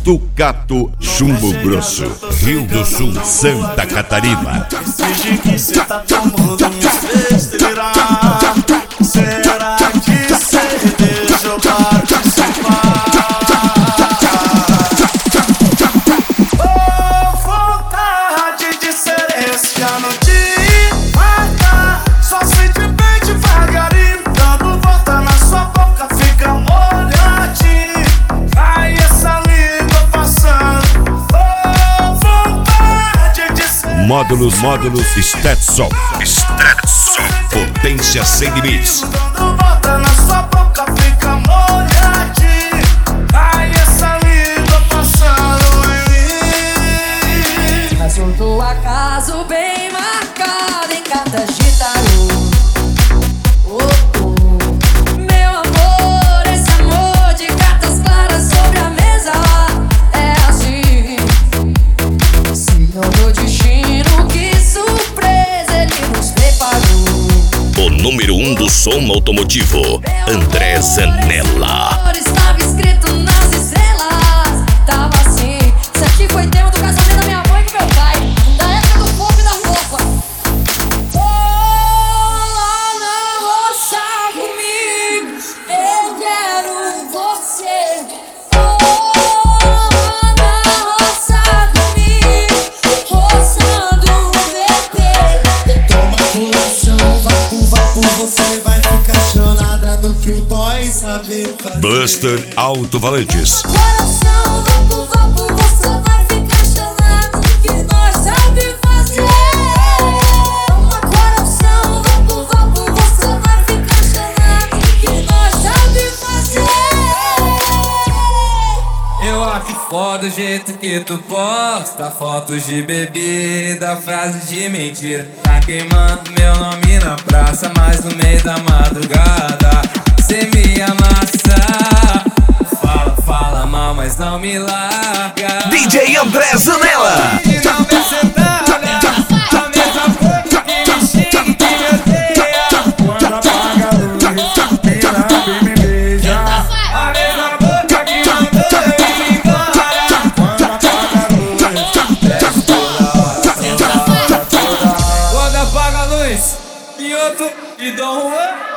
Ducato, Chumbo Grosso, Rio do Sul, Santa Catarina. Finge que cê tá tomando uns besteira. Será que cê deixou participar? Oh, vontade de ser esse ano de matar. Só sente bem devagarinho, dando volta na sua boca, fica molhadinho. Ai, essa língua passando. Oh, vontade de ser. Módulos Stetson. Potência sem limites. Dando volta na sua boca, fica molhadinho. Ai, essa língua passando em mim. Assunto acaso bem marcado em cartas de tarô. Oh, oh. Meu amor, esse amor de cartas claras sobre a mesa é assim. Senhor do destino, que surpresa ele nos preparou. O número 1 do som automotivo, André Zanella. Estava escrito nas estrelas, tava assim. Isso aqui foi tema do casamento da minha mãe e do meu pai, da época do fogo e da roupa. Oh, lá na roça comigo, eu quero você. Oh, lá na roça comigo, roçando o bebê. Toma coração, vapo, você vai ficar chonada no que o boy sabe fazer. Buster Alto-Valantes. Coração, vapo, você vai ficar chorando que nós sabe fazer. Coração, vapo, você vai ficar chorando que nós sabe fazer. Eu acho foda o jeito que tu posta fotos de bebida, frases de mentira. Tá queimando meu nome na praça, mas no meio da madrugada cê me amassa. Fala mal, mas não me larga. DJ André Zanella. E não me sentada, a mesma boca que me xinga e que me odeia. Quando apaga a luz, ela me beija. A mesma boca que mandou eu ir embora. Quando apaga a luz, desce toda hora. Quando apaga a luz, e outro, e dou um